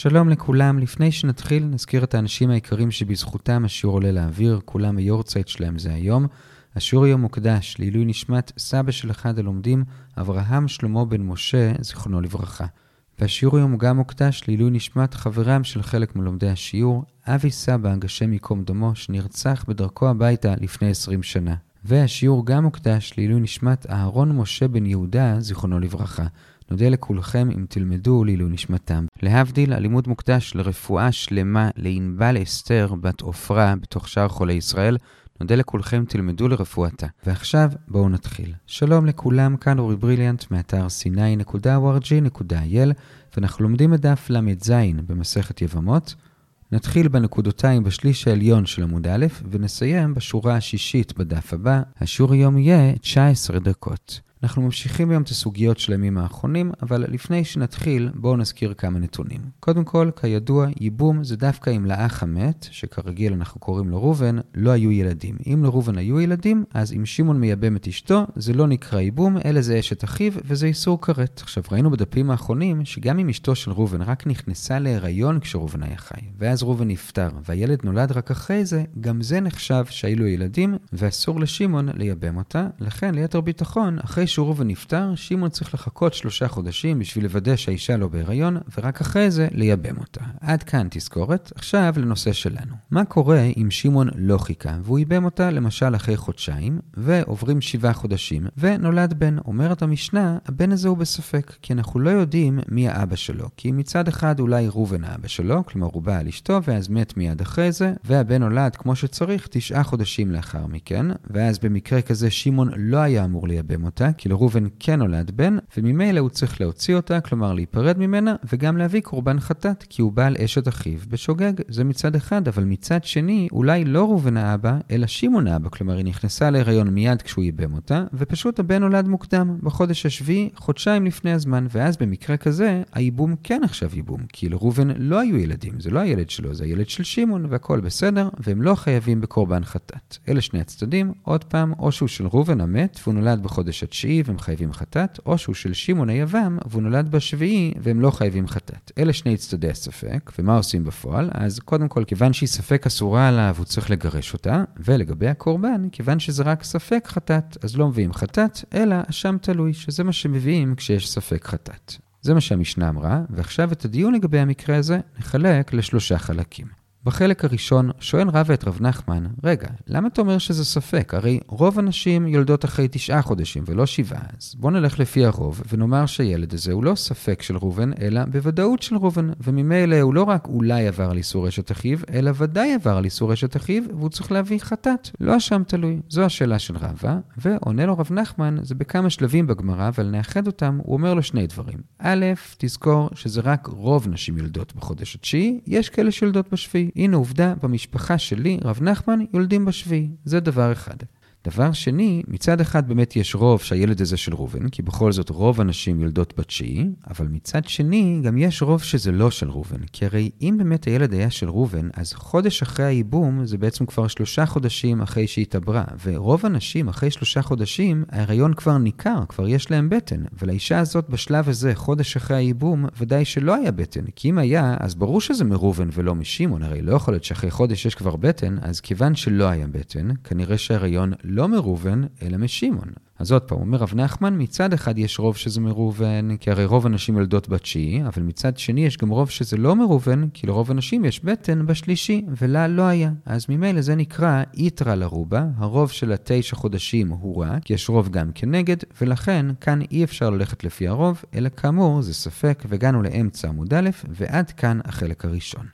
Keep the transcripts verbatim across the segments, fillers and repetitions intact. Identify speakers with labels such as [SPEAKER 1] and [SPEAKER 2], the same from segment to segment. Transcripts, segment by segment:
[SPEAKER 1] שלום לכולם, לפני שנתחיל נזכיר את האנשים העיקרים שבזכותם השיעור עולה לאוויר, כולם היורצייט שלהם זה היום. השיעור היום מוקדש לעילוי נשמת סבא של אחד הלומדים, אברהם שלמה בן משה, זיכרונו לברכה. והשיעור היום גם מוקדש לעילוי נשמת חברם של חלק מלומדי השיעור, אבי סבא, השם ייקום דמו, שנרצח בדרכו הביתה לפני עשרים שנה. והשיעור גם מוקדש לעילוי נשמת אהרון משה בן יהודה, זיכרונו לברכה. נודה לכולכם אם תלמדו לעילוי נשמתם. להבדיל, הלימוד מוקדש לרפואה שלמה לענבל אסתר בת עופרה בתוך שאר חולי ישראל. נודה לכולכם תלמדו לרפואתה. ועכשיו בואו נתחיל. שלום לכולם, כאן אורי בריליאנט מאתר סיני נקודה או אר ג'י נקודה איי אל, ואנחנו לומדים את דף למד זין במסכת יבמות. נתחיל בנקודותיים בשליש העליון של עמוד א' ונסיים בשורה השישית בדף הבא. השיעור היום יהיה תשע עשרה דקות. אנחנו ממשיכים היום את הסוגיות של הימים האחרונים, אבל לפני שנתחיל, בואו נזכיר כמה נתונים. קודם כל, כידוע, ייבום זה דווקא אם לאח המת, שכרגיל אנחנו קוראים לו ראובן, לא היו ילדים. אם לראובן היו ילדים, אז אם שמעון מייבם את אשתו, זה לא נקרא ייבום, אלא זה אשת אחיו, וזה איסור כרת. עכשיו, ראינו בדפים האחרונים, שגם אם אשתו של ראובן רק נכנסה להיריון כשראובן היה חי, ואז ראובן נפטר, והילד נולד רק אחרי זה, גם זה נחשב שהיו ילדים, ואסור לשמעון לייבם אותה. לכן, ליתר ביטחון, אחרי שראובן נפטר, שמעון צריך לחכות שלושה חודשים בשביל לוודא שהאישה לא בהיריון, ורק אחרי זה לייבם אותה. עד כאן תזכורת. עכשיו לנושא שלנו. מה קורה אם שמעון לא חיכה, והוא ייבם אותה למשל אחרי חודשיים, ועוברים שבעה חודשים, ונולד בן? אומרת המשנה, הבן הזה הוא בספק, כי אנחנו לא יודעים מי האבא שלו. כי מצד אחד אולי ראובן האבא שלו, כלומר הוא בא על אשתו, ואז מת מיד אחרי זה, והבן נולד כמו שצריך תשעה חודשים לאחר מכן, ואז במקרה כזה שמעון לא היה אמור לייבם אותה, כי לראובן כן נולד בן, וממילא הוא צריך להוציא אותה, כלומר להיפרד ממנה, וגם להביא קורבן חטאת, כי הוא בעל אשת אחיו בשוגג. זה מצד אחד, אבל מצד שני, אולי לא ראובן האבא, אלא שמעון האבא, כלומר היא נכנסה להיריון מיד כשהוא ייבם אותה, ופשוט הבן נולד מוקדם, בחודש השביעי, חודשיים לפני הזמן, ואז במקרה כזה, הייבום כן עכשיו ייבום, כי לראובן לא היו ילדים, זה לא הילד שלו, זה הילד של שמעון, והכל בסדר, והם לא חייבים בקורבן חטאת. אלה שני הצדדים, עוד פעם, או שהוא של ראובן המת, והוא נולד בחודש התשיעי, והם חייבים חטאת, או שהוא של שמעון היבם, והוא נולד בשביעי, והם לא חייבים חטאת. אלה שני צדדי הספק, ומה עושים בפועל? אז קודם כל, כיוון שהיא ספק אסורה עליו, הוא צריך לגרש אותה, ולגבי הקורבן, כיוון שזה רק ספק חטאת, אז לא מביאים חטאת, אלא אשם תלוי, שזה מה שמביאים כשיש ספק חטאת. זה מה שהמשנה אמרה, ועכשיו את הדיון לגבי המקרה הזה נחלק לשלושה חלקים. בחלק הראשון שואל רב את רב נחמן, רגע, למה אתה אומר שזה ספק? הרי רוב הנשים יולדות אחרי תשעה חודשים ולא שבעה, אז בוא נלך לפי הרוב ונאמר שהילד הזה הוא לא ספק של ראובן, אלא בוודאות של ראובן, וממילא הוא לא רק אולי עבר על איסור אשת אחיו, אלא ודאי עבר על איסור אשת אחיו, והוא צריך להביא חטאת, לא אשם תלוי. זו השאלה של רבא, ועונה לו רב נחמן, זה בכמה שלבים בגמרא, אבל נאחד אותם, הוא אומר לו שני דברים. א', תזכור שזה רק רוב נשים יולדות בחודש התשיעי, יש כאלה שיולדות בשביעי. הנה עובדה, במשפחה שלי, רב נחמן יולדים בשביעי. זה דבר אחד. דבר שני, מצד אחד באמת יש רוב שהילד הזה של ראובן, כי בכל זאת רוב הנשים יולדות בתשיעי, אבל מצד שני גם יש רוב שזה לא של ראובן, כי הרי אם באמת הילד היה של ראובן, אז חודש אחרי הייבום זה בעצם כבר שלושה חודשים אחרי שהתעברה, ורוב הנשים אחרי שלושה חודשים, ההיריון כבר ניכר, כבר יש להם בטן, ולאישה הזאת בשלב הזה, חודש אחרי הייבום, ודאי שלא היה בטן, כי אם היה, אז ברור שזה מראובן ולא משמעון, הרי לא יכול להיות שאחרי חודש יש כבר בטן, אז כיוון שלא היה בטן, כנראה שההיריון לא מראובן, אלא משמעון. אז עוד פעם, אומר רב נחמן, מצד אחד יש רוב שזה מראובן, כי הרי רוב הנשים יולדות בתשיעי, אבל מצד שני יש גם רוב שזה לא מראובן, כי לרוב הנשים יש בטן בשלישי, ולה לא היה. אז ממילא זה נקרא איתרא לרובה, הרוב של התשע חודשים הוא רע, כי יש רוב גם כנגד, ולכן כאן אי אפשר ללכת לפי הרוב, אלא כאמור זה ספק, והגענו לאמצע עמוד א', ועד כאן החלק הראשון.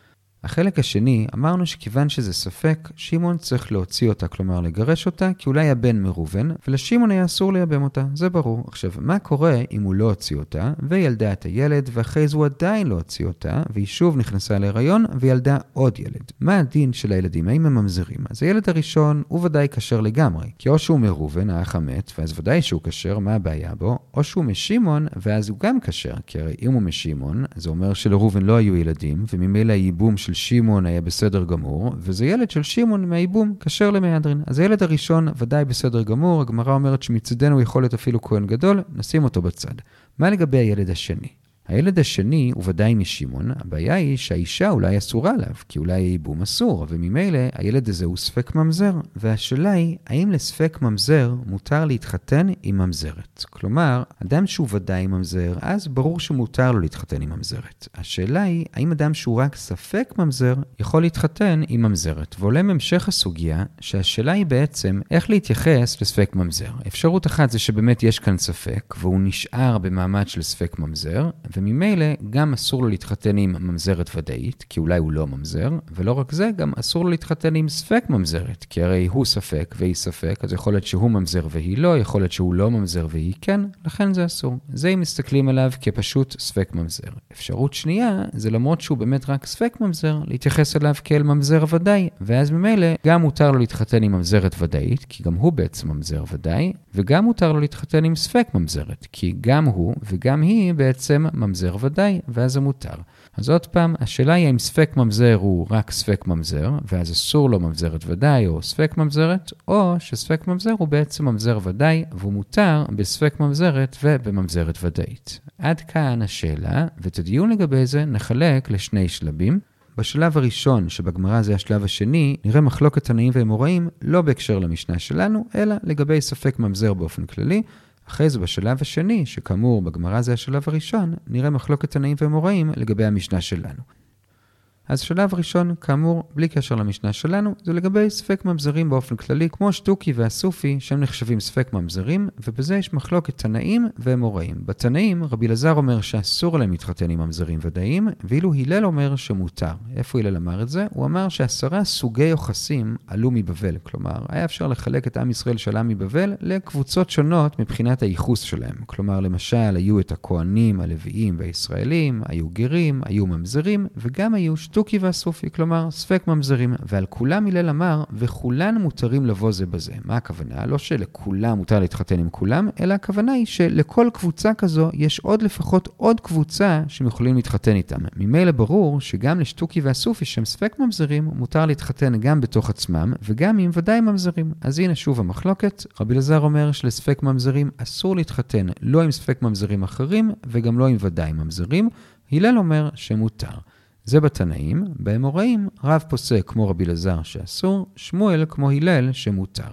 [SPEAKER 1] החלק השני, אמרנו שכיוון שזה ספק, שמעון צריך להוציא אותה, כלומר לגרש אותה, כי אולי הבן מראובן, ולשמעון היה אסור לייבם אותה, זה ברור. עכשיו, מה קורה אם הוא לא הוציא אותה, וילדה את הילד, ואחרי זה הוא עדיין לא הוציא אותה, והיא שוב נכנסה להיריון, וילדה עוד ילד? מה הדין של הילדים? האם הם ממזרים? אז הילד הראשון הוא ודאי קשר לגמרי, כי או שהוא מראובן, האח המת, ואז ודאי שהוא קשר, מה הבעיה בו? או שהוא משמעון, ואז הוא גם קשר, כי הרי אם הוא משמעון, זה אומר שלראובן לא היו ילדים, וממילא הייבום של שמעון היה בסדר גמור, וזה ילד של שמעון מהייבום קשר למהדרין. אז הילד הראשון ודאי בסדר גמור, הגמרא אומרת שמצדנו יכול להיות אפילו כהן גדול, נשים אותו בצד. מה לגבי הילד השני? הילד השני הוא ודאי משמעון, הבעיה היא שהאישה אולי אסורה עליו, כי אולי הייבום אסור, וממילא הילד הזה הוא ספק ממזר, והשאלה היא, האם לספק ממזר מותר להתחתן עם ממזרת? כלומר, אדם שהוא ודאי ממזר, אז ברור שמותר לו להתחתן עם ממזרת. השאלה היא, האם אדם שהוא רק ספק ממזר, יכול להתחתן עם ממזרת? ועולה מהמשך הסוגיה, שהשאלה היא בעצם, איך להתייחס לספק ממזר? אפשרות אחת זה שבאמת יש כאן ספק, והוא נשאר במעמד של ספק ממזר, וממילא גם אסור לו להתחתן עם ממזרת ודאית, כי אולי הוא לא ממזר, ולא רק זה, גם אסור לו להתחתן עם ספק ממזרת, כי הרי הוא ספק והיא ספק, אז יכול להיות שהוא ממזר והיא לא, יכול להיות שהוא לא ממזר והיא כן, לכן זה אסור. זה אם מסתכלים עליו כפשוט ספק ממזר. אפשרות שנייה, זה למרות שהוא באמת רק ספק ממזר, להתייחס אליו כאל ממזר ודאי, ואז ממילא גם מותר לו להתחתן עם ממזרת ודאית, כי גם הוא בעצם ממזר ודאי, וגם מותר לו להתחתן עם ספק ממזרת, כי גם הוא וגם היא בעצם ממזר ודאי, ואז זה מותר. אז עוד פעם, השאלה היא אם ספק ממזר הוא רק ספק ממזר, ואז אסור לו ממזרת ודאי או ספק ממזרת, או שספק ממזר הוא בעצם ממזר ודאי, והוא מותר בספק ממזרת ובממזרת ודאית. עד כאן השאלה, ואת הדיון לגבי זה נחלק לשני שלבים. בשלב הראשון, שבגמרא זה השלב השני, נראה מחלוקת תנאים ואמוראים לא בהקשר למשנה שלנו, אלא לגבי ספק ממזר באופן כללי. אחרי זה בשלב השני, שכאמור בגמרא זה השלב הראשון, נראה מחלוקת תנאים ואמוראים לגבי המשנה שלנו. אז שלב ראשון, כאמור, בלי קשר למשנה שלנו, זה לגבי ספק ממזרים באופן כללי, כמו שטוקי והסופי, שהם נחשבים ספק ממזרים, ובזה יש מחלוקת תנאים ואמוראים. בתנאים, רבי אלעזר אומר שאסור להם להתחתן עם ממזרים ודאיים, ואילו הלל אומר שמותר. איפה הלל אמר את זה? הוא אמר שעשרה סוגי יוחסים עלו מבבל, כלומר, היה אפשר לחלק את עם ישראל שעלה מבבל לקבוצות שונות מבחינת הייחוס שלהם. כלומר, למשל, היו את הכהנים, הלוויים והישראלים, היו גרים, היו ממזרים, וגם היו שטוקי והסופי, כלומר ספק ממזרים, ועל כולם הלל אמר, וכולן מותרים לבוא זה בזה. מה הכוונה? לא שלכולם מותר להתחתן עם כולם, אלא הכוונה היא שלכל קבוצה כזו יש עוד לפחות עוד קבוצה שהם יכולים להתחתן איתם. ממילא ברור שגם לשטוקי והסופי שהם ספק ממזרים, מותר להתחתן גם בתוך עצמם, וגם עם ודאי ממזרים. אז הנה שוב המחלוקת, רבי אלעזר אומר שלספק ממזרים אסור להתחתן לא עם ספק ממזרים אחרים, וגם לא עם ודאי ממזרים. הלל אומר שמותר. זה בתנאים, באמוראים רב פוסק כמו רבי אלעזר שאסור, שמואל כמו הלל שמותר.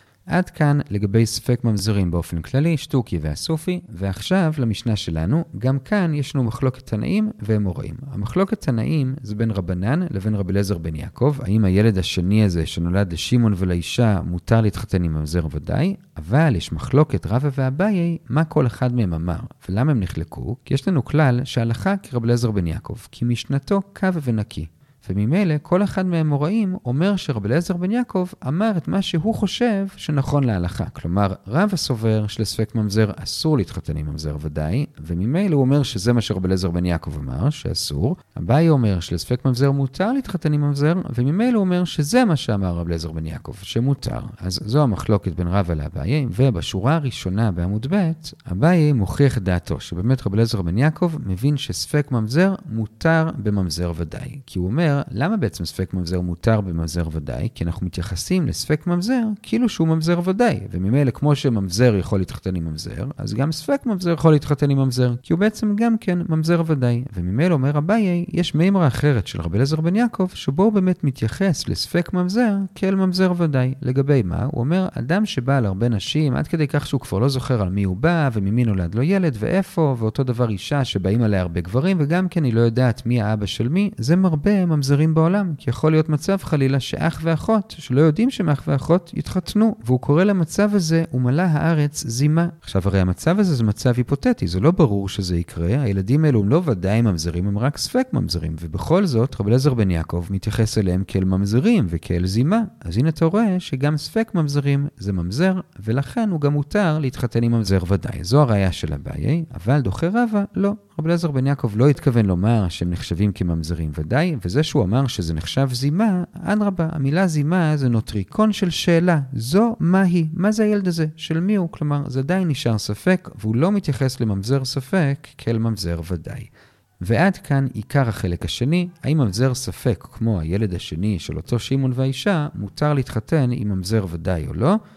[SPEAKER 1] עד כאן לגבי ספק ממזרים באופן כללי, שטוקי והסופי, ועכשיו למשנה שלנו, גם כאן יש לנו מחלוקת תנאים ואמוראים. המחלוקת תנאים זה בין רבנן לבין רבי אליעזר בן יעקב, האם הילד השני הזה שנולד לשמעון ולאישה מותר להתחתן עם ממזר ודאי, אבל יש מחלוקת רבא ואביי מה כל אחד מהם אמר, ולמה הם נחלקו? כי יש לנו כלל שהלכה כרבי אליעזר בן יעקב, כי משנתו קו ונקי. וממילא כל אחד מהאמוראים אומר שרבי אליעזר בן יעקב אמר את מה שהוא חושב שנכון להלכה. כלומר, רב הסובר שלספק ממזר אסור להתחתן עם ממזר ודאי, וממילא הוא אומר שזה מה שרבי אליעזר בן יעקב אמר, שאסור. אביי אומר שלספק ממזר מותר להתחתן עם ממזר, וממילא הוא אומר שזה מה שאמר רבי אליעזר בן יעקב, שמותר. אז זו המחלוקת בין רבא לאביי, ובשורה הראשונה בעמוד ב', אביי מוכיח את דעתו, שבאמת רבי אליעזר בן יעקב מבין שספק ממזר מותר בממזר ודאי. כי הוא אומר, למה בעצם ספק ממזר מותר בממזר ודאי? כי אנחנו מתייחסים לספק ממזר כאילו שהוא ממזר ודאי, וממילא כמו שממזר יכול להתחתן עם ממזר, אז גם ספק ממזר יכול להתחתן עם ממזר, כי הוא בעצם גם כן ממזר ודאי. וממילא אומר אביי, יש מימרה אחרת של רבי אליעזר בן יעקב, שבו הוא באמת מתייחס לספק ממזר כאל ממזר ודאי. לגבי מה? הוא אומר, אדם שבא על הרבה נשים, עד כדי כך שהוא כבר לא זוכר על מי הוא בא, וממי נולד לו ילד, ואיפה, ואותו דבר אישה שבאים עליה הרבה גברים, וגם כן היא לא יודעת מי האבא של מי, זה מרבה ממזרים בעולם, כי יכול להיות מצב חלילה שאח ואחות, שלא יודעים שהם אח ואחות, יתחתנו, והוא קורא למצב הזה, ומלא הארץ זימה. עכשיו הרי המצב הזה זה מצב היפותטי, זה לא ברור שזה יקרה, הילדים האלו הם לא ודאי ממזרים, הם רק ספק ממזרים, ובכל זאת רבי אליעזר בן יעקב מתייחס אליהם כאל ממזרים וכאל זימה. אז הנה אתה רואה שגם ספק ממזרים זה ממזר, ולכן הוא גם מותר להתחתן עם ממזר ודאי. זו הראיה של אביי, אבל דוחה רבא לא. רבי אליעזר בן יעקב לא התכוון לומר שהם נחשבים כממזרים ודאי, וזה שהוא אמר שזה נחשב זימה, אדרבה, המילה זימה זה נוטריקון של שאלה. זו מה היא? מה זה הילד הזה? של מי הוא? כלומר, זה עדיין נשאר ספק, והוא לא מתייחס לממזר ספק כאל ממזר ודאי. ועד כאן עיקר החלק השני, האם ממזר ספק, כמו הילד השני של אותו שמעון והאישה, מותר להתחתן עם ממזר ודאי או לא?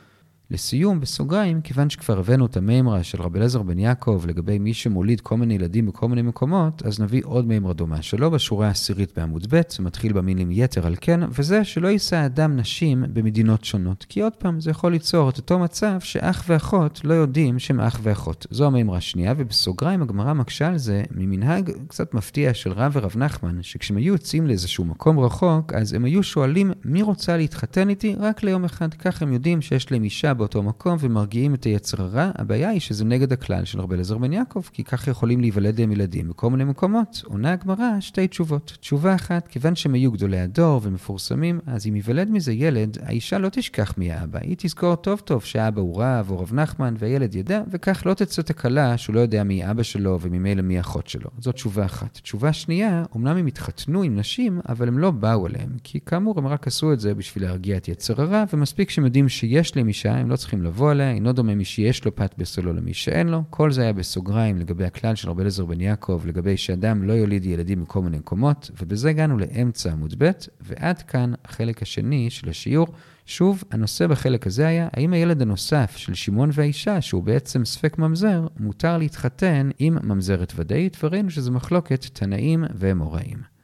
[SPEAKER 1] לסיום, בסוגריים, כיוון שכבר הבאנו את המימרה של רבי אליעזר בן יעקב לגבי מי שמוליד כל מיני ילדים בכל מיני מקומות, אז נביא עוד מימרה דומה שלו בשורה העשירית בעמוד ב', זה מתחיל במילים יתר על כן, וזה שלא יישא אדם נשים במדינות שונות. כי עוד פעם, זה יכול ליצור את אותו מצב שאח ואחות לא יודעים שהם אח ואחות. זו המימרה השנייה, ובסוגריים הגמרא מקשה על זה ממנהג קצת מפתיע של רב ורב נחמן, שכשהם היו יוצאים לאיזשהו מקום רחוק, אז הם היו שואלים מי רוצה להתחתן איתי רק ליום אחד. כך הם יודעים שיש להם אישה באותו מקום ומרגיעים את היצר הרע. הבעיה היא שזה נגד הכלל של רבי אליעזר בן יעקב, כי כך יכולים להיוולד להם ילדים בכל מיני מקומות. עונה הגמרא שתי תשובות. תשובה אחת, כיוון שהם היו גדולי הדור ומפורסמים, אז אם ייוולד מזה ילד, האישה לא תשכח מי האבא. היא תזכור טוב טוב שהאבא הוא רב או רב נחמן, והילד ידע, וכך לא תצא תקלה שהוא לא יודע מי אבא שלו וממילא מי אחות שלו. זאת תשובה אחת. תשובה שנייה, אמנם הם התחתנו עם נשים, אבל הם לא באו אליהם, כי כאמור הם רק עשו את זה בשביל להרגיע את יצר הרע, ומספיק שהם יודעים שיש להם אישה, הם לא צריכים לבוא עליה, אינו דומה מי שיש לו פת בסולו למי שאין לו. כל זה היה בסוגריים לגבי הכלל של רבי אליעזר בן יעקב, לגבי שאדם לא יוליד ילדים מכל מיני מקומות, ובזה הגענו לאמצע עמוד ב', ועד כאן החלק השני של השיעור. שוב, הנושא בחלק הזה היה, האם הילד הנוסף של שמעון והאישה, שהוא בעצם ספק ממזר, מותר להתחתן עם ממזרת ודאית, וראינו שזה מחלוקת תנאים ואמוראים.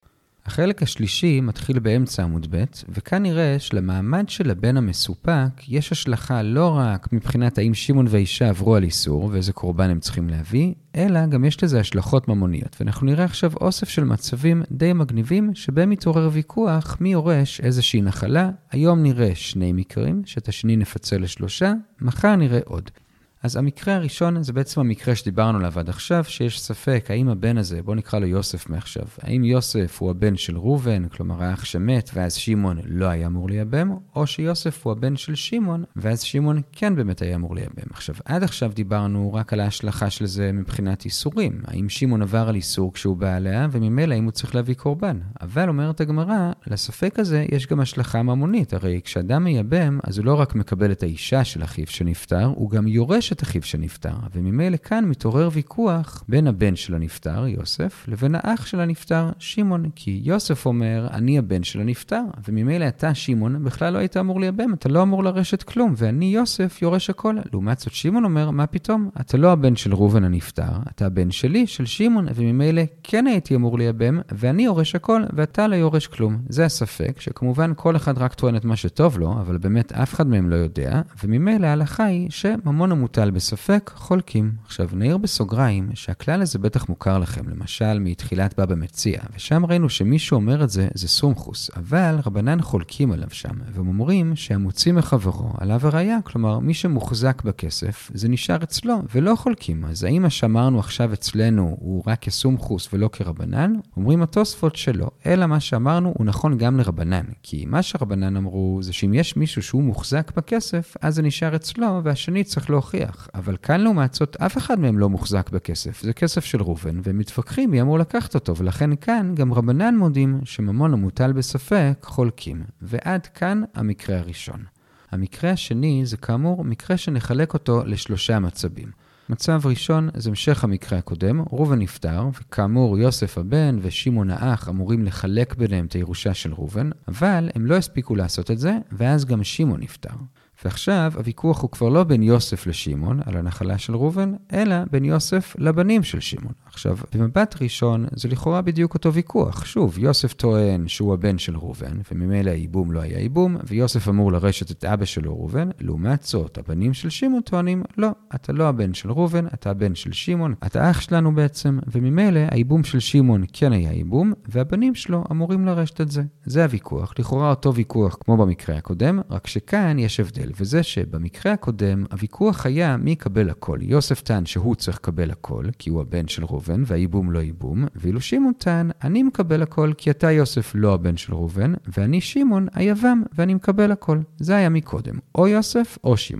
[SPEAKER 1] החלק השלישי מתחיל באמצע עמוד ב', וכאן נראה שלמעמד של הבן המסופק יש השלכה לא רק מבחינת האם שמעון והאישה עברו על איסור ואיזה קורבן הם צריכים להביא, אלא גם יש לזה השלכות ממוניות. ואנחנו נראה עכשיו אוסף של מצבים די מגניבים שבהם מתעורר ויכוח מי יורש איזושהי נחלה. היום נראה שני מקרים, שאת השני נפצל לשלושה, מחר נראה עוד. אז המקרה הראשון זה בעצם המקרה שדיברנו עליו עד עכשיו, שיש ספק האם הבן הזה, בוא נקרא לו יוסף מעכשיו, האם יוסף הוא הבן של ראובן, כלומר האח שמת ואז שמעון לא היה אמור לייבם, או שיוסף הוא הבן של שמעון ואז שמעון כן באמת היה אמור לייבם. עכשיו, עד עכשיו דיברנו רק על ההשלכה של זה מבחינת איסורים, האם שמעון עבר על איסור כשהוא בא עליה, וממילא האם הוא צריך להביא קורבן. אבל אומרת הגמרא, לספק הזה יש גם השלכה ממונית, הרי כשאדם מייבם, אז הוא לא רק מקבל את האישה של אחיו שנפטר, הוא גם יורש את אחיו שנפטר, וממילא כאן מתעורר ויכוח בין הבן של הנפטר, יוסף, לבין האח של הנפטר, שמעון, כי יוסף אומר, אני הבן של הנפטר, וממילא אתה, שמעון, בכלל לא היית אמור לייבם, אתה לא אמור לרשת כלום, ואני, יוסף, יורש הכל. לעומת זאת, שמעון אומר, מה פתאום? אתה לא הבן של ראובן הנפטר, אתה הבן שלי, של שמעון, וממילא כן הייתי אמור לייבם, ואני יורש הכל, ואתה לא יורש כלום. זה הספק, שכמובן כל אחד רק טוען את מה שטוב לו, אבל באמת אף אחד מהם לא יודע, וממילא ההלכה היא שממון המוטל בספק חולקים. עכשיו נעיר בסוגריים שהכלל הזה בטח מוכר לכם, למשל מתחילת בבא מציע, ושם ראינו שמי שאומר את זה זה סומכוס, אבל רבנן חולקים עליו שם, והם אומרים שהמוציא מחברו עליו הראיה, כלומר מי שמוחזק בכסף זה נשאר אצלו ולא חולקים. אז האם מה שאמרנו עכשיו אצלנו הוא רק כסומכוס ולא כרבנן? אומרים התוספות שלא, אלא מה שאמרנו הוא נכון גם לרבנן, כי מה שרבנן אמרו זה שאם יש מישהו שהוא מוחזק בכסף אז זה נשאר אצלו והשני צריך להוכיח. אבל כאן לעומת זאת, אף אחד מהם לא מוחזק בכסף. זה כסף של ראובן, והם מתווכחים מי אמור לקחת אותו, ולכן כאן גם רבנן מודים שממון המוטל בספק חולקים. ועד כאן המקרה הראשון. המקרה השני זה כאמור מקרה שנחלק אותו לשלושה מצבים. מצב ראשון זה המשך המקרה הקודם, ראובן נפטר, וכאמור יוסף הבן ושמעון האח אמורים לחלק ביניהם את הירושה של ראובן, אבל הם לא הספיקו לעשות את זה, ואז גם שמעון נפטר. ועכשיו הוויכוח הוא כבר לא בין יוסף לשמעון על הנחלה של ראובן, אלא בין יוסף לבנים של שמעון. עכשיו, במבט ראשון זה לכאורה בדיוק אותו ויכוח. שוב, יוסף טוען שהוא הבן של ראובן, וממילא הייבום לא היה ייבום, ויוסף אמור לרשת את אבא שלו ראובן. לעומת זאת, הבנים של שמעון טוענים, לא, אתה לא הבן של ראובן, אתה הבן של שמעון, אתה אח שלנו בעצם, וממילא הייבום של שמעון כן היה ייבום, והבנים שלו אמורים לרשת את זה. זה הוויכוח, לכאורה אותו ויכוח כמו במקרה הקודם, רק שכאן יש הבדל, וזה שבמקרה הקודם הוויכוח היה מי יקבל הכל. יוסף טען שהוא צריך לקבל הכל, כי הוא הבן של ראובן, והייבום לא ייבום, ואילו שמעון טען, אני מקבל הכל, כי אתה יוסף לא הבן של ראובן, ואני שמעון היבם, ואני מקבל הכל. זה היה מקודם, או יוסף או שמעון.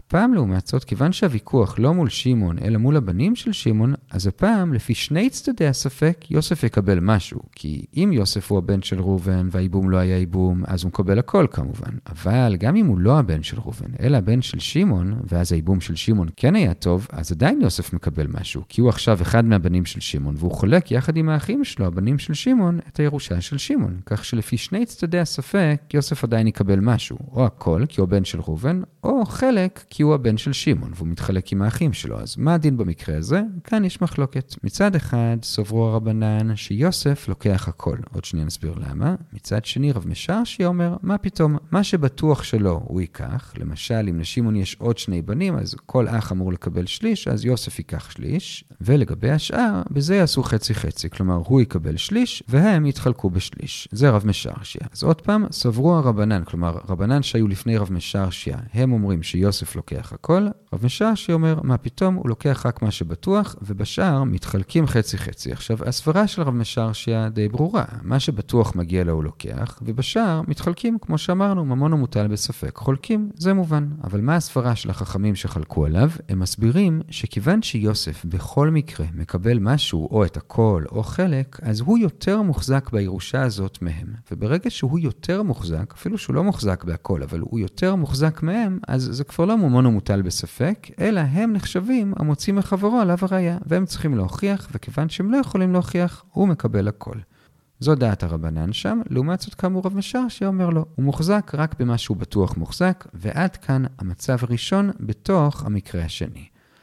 [SPEAKER 1] הפעם לעומת זאת, כיוון שהוויכוח לא מול שמעון, אלא מול הבנים של שמעון, אז הפעם, לפי שני צדדי הספק, יוסף יקבל משהו. כי אם יוסף הוא הבן של ראובן, והאיבום לא היה איבום, אז הוא מקבל הכל כמובן. אבל גם אם הוא לא הבן של ראובן, אלא הבן של שמעון, ואז האיבום של שמעון כן היה טוב, אז עדיין יוסף מקבל משהו. כי הוא עכשיו אחד מהבנים של שמעון, והוא חולק יחד עם האחים שלו, הבנים של שמעון, את הירושה של שמעון. כך שלפי שני צדדי הספק, יוסף עדיין יקבל משהו. או הכל, כי הוא הבן של ראובן, או חלק, כי הוא הבן של שמעון, והוא מתחלק עם האחים שלו. אז מה הדין במקרה הזה? כאן יש מחלוקת. מצד אחד, סברו הרבנן שיוסף לוקח הכל. עוד שנייה נסביר למה. מצד שני, רב משרשיה אומר, מה פתאום? מה שבטוח שלו הוא ייקח. למשל, אם לשמעון יש עוד שני בנים, אז כל אח אמור לקבל שליש, אז יוסף ייקח שליש. ולגבי השאר, בזה יעשו חצי חצי. כלומר, הוא יקבל שליש, והם יתחלקו בשליש. זה רב משרשיה. אז עוד פעם, סברו הרבנן, כלומר, רבנן שהיו לפני רב משרשיה, הם אומרים שיוסף לוקח הכל. רב משרשיה אומר, מה פתאום? הוא לוקח רק מה שבטוח, ובשאר מתחלקים חצי חצי. עכשיו, הסברה של רב משרשיה די ברורה. מה שבטוח מגיע לו הוא לוקח, ובשאר מתחלקים, כמו שאמרנו, ממון ומוטל בספק. חולקים, זה מובן. אבל מה הסברה של החכמים שחלקו עליו? הם מסבירים שכיוון שיוסף בכל מקרה מקבל משהו, או את הכל, או חלק, אז הוא יותר מוחזק בירושה הזאת מהם. וברגע שהוא יותר מוחזק, אפילו שהוא לא מוחזק בהכל, אבל הוא יותר מוחזק מהם, אז זה כבר לא ממון ומוטל בספק, אלא הם נחשבים המוצאים מחברו עליו הראיה, והם צריכים להוכיח, וכיוון שהם לא יכולים להוכיח, הוא מקבל הכל. זו דעת הרבנן שם, לעומת זאת כאמור רב משרשיה אומר לו, הוא מוחזק רק במה שהוא בטוח מוחזק, ועד כאן המצב הראשון בתוך המקרה השני.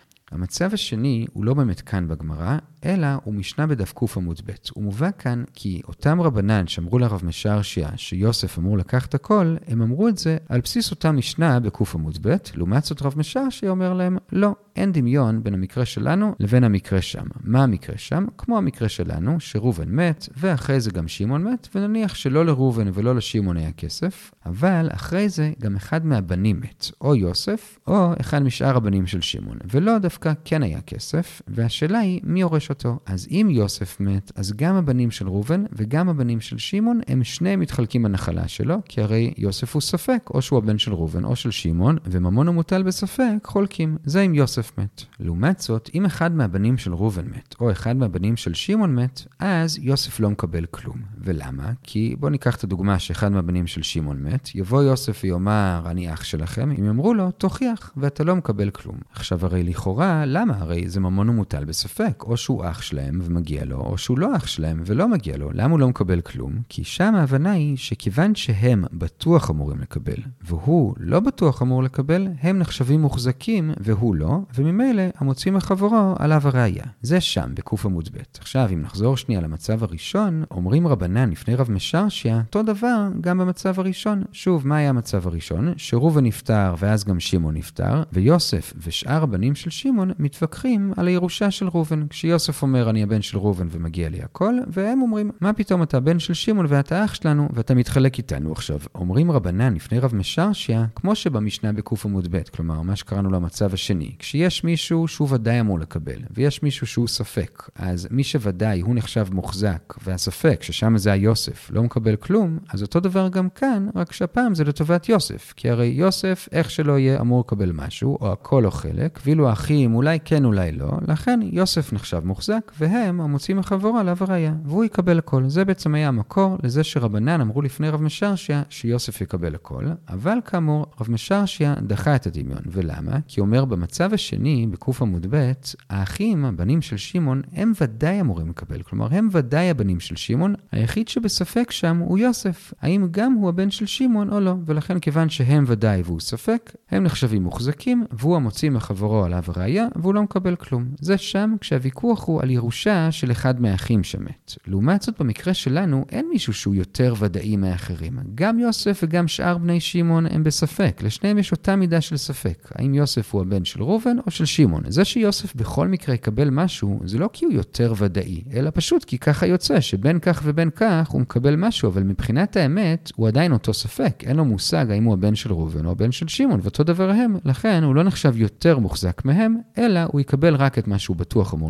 [SPEAKER 1] המצב השני הוא לא באמת כאן בגמרא, אלא הוא משנה בדף קוף עמוד ב'. הוא מובא כאן כי אותם רבנן שאמרו לרב משרשיה שיוסף אמור לקחת הכל, הם אמרו את זה על בסיס אותה משנה בקוף עמוד ב', לעומת זאת רב משרשיה אומר להם, לא, אין דמיון בין המקרה שלנו לבין המקרה שם. מה המקרה שם? כמו המקרה שלנו, שראובן מת, ואחרי זה גם שמעון מת, ונניח שלא לראובן ולא לשמעון היה כסף, אבל אחרי זה גם אחד מהבנים מת, או יוסף, או אחד משאר הבנים של שמעון, ולא דווקא כן היה כסף, והשאלה היא מי יורש אותו. אז אם יוסף מת, אז גם הבנים של ראובן וגם הבנים של שמעון, הם שניהם מתחלקים בנחלה שלו, כי הרי יוסף הוא ספק, או שהוא הבן של ראובן או של שמעון, וממון ומוטל בספק חולקים. זה אם יוסף מת. לעומת זאת, אם אחד מהבנים של ראובן מת, או אחד מהבנים של שמעון מת, אז יוסף לא מקבל כלום. ולמה? כי בוא ניקח את הדוגמה שאחד מהבנים של שמעון מת, יבוא יוסף ויאמר, אני אח שלכם, אם יאמרו לו, תוכיח, ואתה לא מקבל כלום. עכשיו הרי לכאורה, למה? הרי זה ממון ומוטל בספק, או שהוא אח שלהם ומגיע לו, או שהוא לא אח שלהם ולא מגיע לו. למה הוא לא מקבל כלום? כי שם ההבנה היא שכיוון שהם בטוח אמורים לקבל, והוא לא בטוח אמור לקבל, הם נחשבים מוחזקים והוא לא, וממילא המוצאים מחברו עליו הראיה. זה שם, בקוף עמוד ב'. עכשיו, אם נחזור שנייה למצב הראשון, אומרים רבנן לפני רב משרשיה, אותו דבר גם במצב הראשון. שוב, מה היה המצב הראשון? שראובן נפטר ואז גם שמעון נפטר, ויוסף ושאר הבנים של שמעון מתווכחים על הירושה של ראובן. כשיוסף אומר אני הבן של ראובן ומגיע לי הכל, והם אומרים, מה פתאום אתה הבן של שמעון ואתה אח שלנו ואתה מתחלק איתנו עכשיו. אומרים רבנן לפני רב משרשיה, כמו שבמשנה בקוף עמוד ב', כלומר מה שקראנו למצב השני. כשיש מישהו שהוא ודאי אמור לקבל, ויש מישהו שהוא ספק, אז מי שוודאי הוא נחשב מוחזק, והספק ששם זה היוסף לא מקבל כלום, אז אותו דבר גם כאן, רק שהפעם זה לטובת יוסף, כי הרי יוסף איך שלא יהיה אמור לקבל משהו, או הכל או חלק, ואילו האחים אולי כן אולי לא, לכן יוסף נחשב מוחזק, והם המוצאים מחברו עליו הראיה, והוא יקבל הכל. זה בעצם היה המקור לזה שרבנן אמרו לפני רב משרשיה שיוסף יקבל הכל, אבל כאמור רב משרשיה דחה את הדמיון. ולמה? כי אומר במצב השני, בקוף עמוד ב', האחים, הבנים של שמעון, הם ודאי אמורים לקבל. כלומר, הם ודאי הבנים של שמעון, היחיד שבספק שם הוא יוסף. האם גם הוא הבן של שמעון או לא? ולכן כיוון שהם ודאי והוא ספק, הם נחשבים מוחזקים, והוא המוציא מחברו עליו הראיה, והוא לא מקבל כלום. זה שם כשהוויכוח הוא על ירושה של אחד מהאחים שמת. לעומת זאת, במקרה שלנו, אין מישהו שהוא יותר ודאי מהאחרים. גם יוסף וגם שאר בני שמעון הם בספק. לשניהם יש אותה מידה של ספק. האם יוסף הוא הבן של ראובן או של שמעון? זה שיוסף בכל מקרה יקבל משהו, זה לא כי הוא יותר ודאי, אלא פשוט כי ככה יוצא, שבין כך ובין כך הוא מקבל משהו, אבל מבחינת האמת, הוא עדיין אותו ספק. אין לו מושג האם הוא הבן של ראובן או הבן של שמעון, ואותו דבר הם. לכן הוא לא נחשב יותר מוחזק מהם, אלא הוא יקבל רק את מה שהוא בטוח אמור לקבל,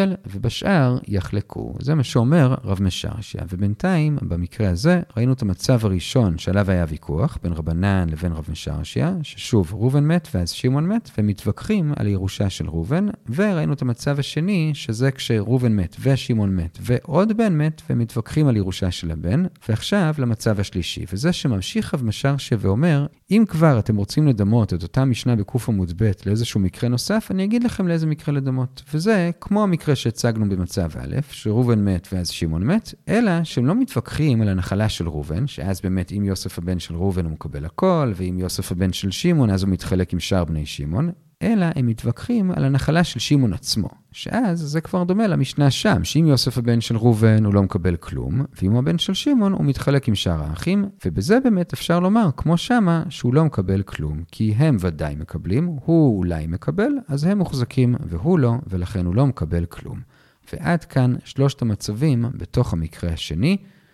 [SPEAKER 1] יקבל, ובשאר יחלקו. זה מה שאומר רב משרשיה. ובינתיים, במקרה הזה, ראינו את המצב הראשון שעליו היה ויכוח, בין רבנן לבין רב משרשיה, ששוב, ראובן מת ואז שמעון מת, ומתווכחים על הירושה של ראובן, וראינו את המצב השני, שזה כשראובן מת ושמעון מת, ועוד בן מת, ומתווכחים על ירושה של הבן, ועכשיו למצב השלישי, וזה שממשיך רב משרשיה ואומר, אם כבר אתם רוצים לדמות את אותה משנה בקוף עמוד ב' לאיזשהו מקרה נוסף, אני אגיד לכם לאיזה מקרה לדמות. וזה כמו המקרה שהצגנו במצב א', שראובן מת ואז שמעון מת, אלא שהם לא מתווכחים על הנחלה של ראובן, שאז באמת אם יוסף הבן של ראובן הוא מקבל הכל, ואם יוסף הבן של שמעון אז הוא מתחלק עם שאר בני שמעון, אלא הם מתווכחים על הנחלה של שמעון עצמו, שאז זה כבר דומה למשנה שם, שאם יוסף הבן של ראובן הוא לא מקבל כלום, ואם הוא הבן של שמעון הוא מתחלק עם שאר האחים, ובזה באמת אפשר לומר, כמו שמה, שהוא לא מקבל כלום, כי הם ודאי מקבלים, הוא אולי מקבל, אז הם מוחזקים והוא לא, ולכן הוא לא מקבל כלום. ועד כאן שלושת המצבים בתוך המקרה השני.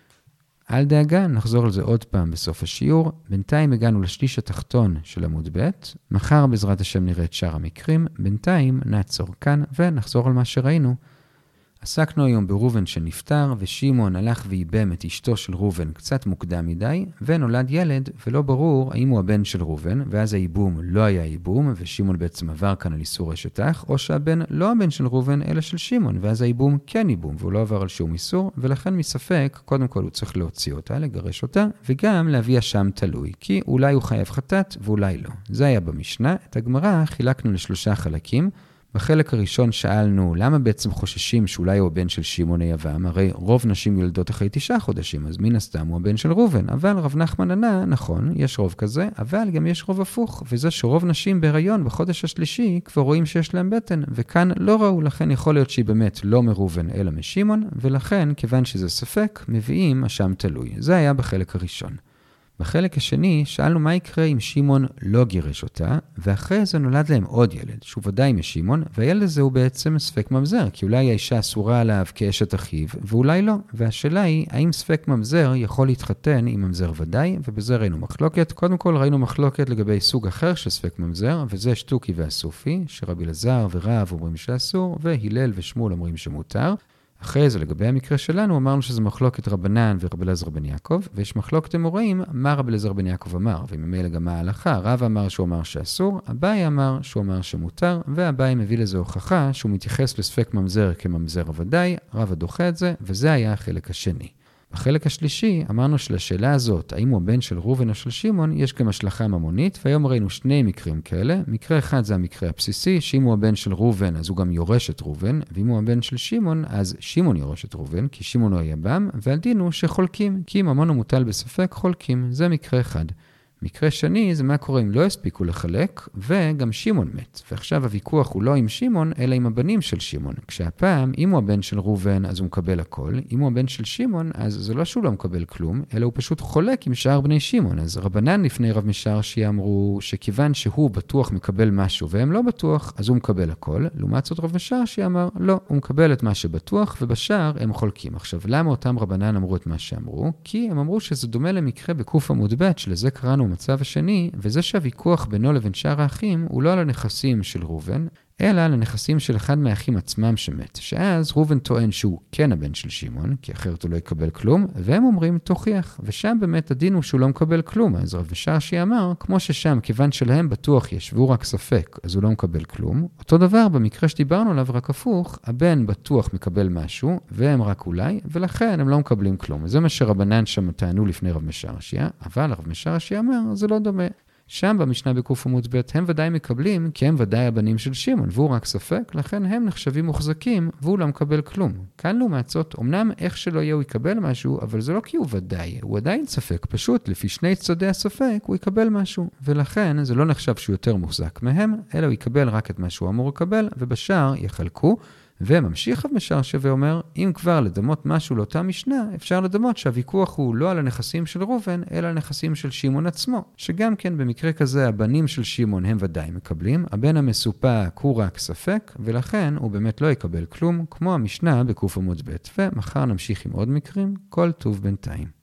[SPEAKER 1] אל דאגה, נחזור על זה עוד פעם בסוף השיעור. בינתיים הגענו לשליש התחתון של עמוד ב'. מחר בעזרת השם נראה את שאר המקרים. בינתיים נעצור כאן ונחזור על מה שראינו. עסקנו היום בראובן שנפטר, ושמעון הלך ואיבם את אשתו של ראובן קצת מוקדם מדי, ונולד ילד, ולא ברור האם הוא הבן של ראובן, ואז האיבום לא היה איבום, ושמעון בעצם עבר כאן על איסור אשת אח, או שהבן לא הבן של ראובן, אלא של שמעון, ואז האיבום כן איבום, והוא לא עבר על שום איסור, ולכן מספק, קודם כל הוא צריך להוציא אותה, לגרש אותה, וגם להביא אשם תלוי, כי אולי הוא חייב חטאת, ואולי לא. זה היה במשנה. את הגמרא חילקנו לשלושה חלקים. בחלק הראשון שאלנו למה בעצם חוששים שאולי הוא הבן של שמעון היבם, הרי רוב נשים יולדות אחרי תשעה חודשים, אז מן הסתם הוא הבן של ראובן, אבל רב נחמן ענה, נכון, יש רוב כזה, אבל גם יש רוב הפוך, וזה שרוב נשים בהיריון בחודש השלישי כבר רואים שיש להם בטן, וכאן לא ראו, לכן יכול להיות שהיא באמת לא מראובן אלא משמעון, ולכן כיוון שזה ספק, מביאים אשם תלוי. זה היה בחלק הראשון. בחלק השני שאלנו מה יקרה אם שמעון לא גירש אותה, ואחרי זה נולד להם עוד ילד, שהוא ודאי משמעון, והילד הזה הוא בעצם ספק ממזר, כי אולי האישה אסורה עליו כאשת אחיו, ואולי לא. והשאלה היא, האם ספק ממזר יכול להתחתן עם ממזר ודאי, ובזה ראינו מחלוקת. קודם כל ראינו מחלוקת לגבי סוג אחר של ספק ממזר, וזה שטוקי והסופי, שרבי אלעזר ורב אומרים שאסור, והילל ושמואל אומרים שמותר. אחרי זה, לגבי המקרה שלנו, אמרנו שזה מחלוקת רבנן ורבי אלעזר בן יעקב, ויש מחלוקת אמוראים, מה רבי אלעזר בן יעקב אמר, וממילא גם מה ההלכה. רב אמר שהוא אמר שאסור, אביי אמר שהוא אמר שמותר, ואביי מביא לזה הוכחה שהוא מתייחס לספק ממזר כממזר ודאי, רב דוחה את זה, וזה היה החלק השני. בחלק השלישי אמרנו שלשאלה הזאת, האם הוא הבן של ראובן או של שמעון, יש גם השלכה ממונית, והיום ראינו שני מקרים כאלה. מקרה אחד זה המקרה הבסיסי, שאם הוא הבן של ראובן, אז הוא גם יורש את ראובן, ואם הוא הבן של שמעון, אז שמעון יורש את ראובן, כי שמעון הוא היבם, והדין הוא שחולקים, כי אם ממון הוא מוטל בספק, חולקים. זה מקרה אחד. מקרה שני זה מה קורה אם לא הספיקו לחלק, וגם שמעון מת. ועכשיו הוויכוח הוא לא עם שמעון, אלא עם הבנים של שמעון. כשהפעם, אם הוא הבן של ראובן, אז הוא מקבל הכל. אם הוא הבן של שמעון, אז זה לא שהוא לא מקבל כלום, אלא הוא פשוט חולק עם שאר בני שמעון. אז רבנן לפני רב משרשיה אמרו שכיוון שהוא בטוח מקבל משהו, והם לא בטוח, אז הוא מקבל הכל. לעומת זאת רב משרשיה אמר, לא, הוא מקבל את מה שבטוח, ובשאר הם חולקים. עכשיו, למה אותם רבנן אמרו את מה שאמרו? כי הם אמרו שזה דומה למקרה בקוף עמוד ב', שלזה קראנו מצב השני, וזה שהוויכוח בינו לבין שאר האחים הוא לא על הנכסים של ראובן, אלא על הנכסים של אחד מהאחים עצמם שמת. שאז ראובן טוען שהוא כן הבן של שמעון, כי אחרת הוא לא יקבל כלום, והם אומרים תוכיח, ושם באמת הדין הוא שהוא לא מקבל כלום. אז רב משרשיה אמר, כמו ששם כיוון שלהם בטוח יש והוא רק ספק, אז הוא לא מקבל כלום. אותו דבר במקרה שדיברנו עליו רק הפוך, הבן בטוח מקבל משהו, והם רק אולי, ולכן הם לא מקבלים כלום. וזה מה שרבנן שם טענו לפני רב משרשיה, אבל רב משרשיה אמר, זה לא דומה. שם במשנה בקוף עמוד ב' הם ודאי מקבלים, כי הם ודאי הבנים של שמעון, והוא רק ספק, לכן הם נחשבים מוחזקים, והוא לא מקבל כלום. כאן לעומת זאת, אמנם איך שלא יהיה הוא יקבל משהו, אבל זה לא כי הוא ודאי, הוא עדיין ספק, פשוט לפי שני צדדי הספק הוא יקבל משהו, ולכן זה לא נחשב שהוא יותר מוחזק מהם, אלא הוא יקבל רק את מה שהוא אמור לקבל, ובשאר יחלקו. וממשיך רב משרשיה ואומר, אם כבר לדמות משהו לאותה משנה, אפשר לדמות שהוויכוח הוא לא על הנכסים של ראובן, אלא על הנכסים של שמעון עצמו, שגם כן במקרה כזה הבנים של שמעון הם ודאי מקבלים, הבן המסופק הוא רק ספק, ולכן הוא באמת לא יקבל כלום, כמו המשנה בקוף עמוד ב'. ומחר נמשיך עם עוד מקרים, כל טוב בינתיים.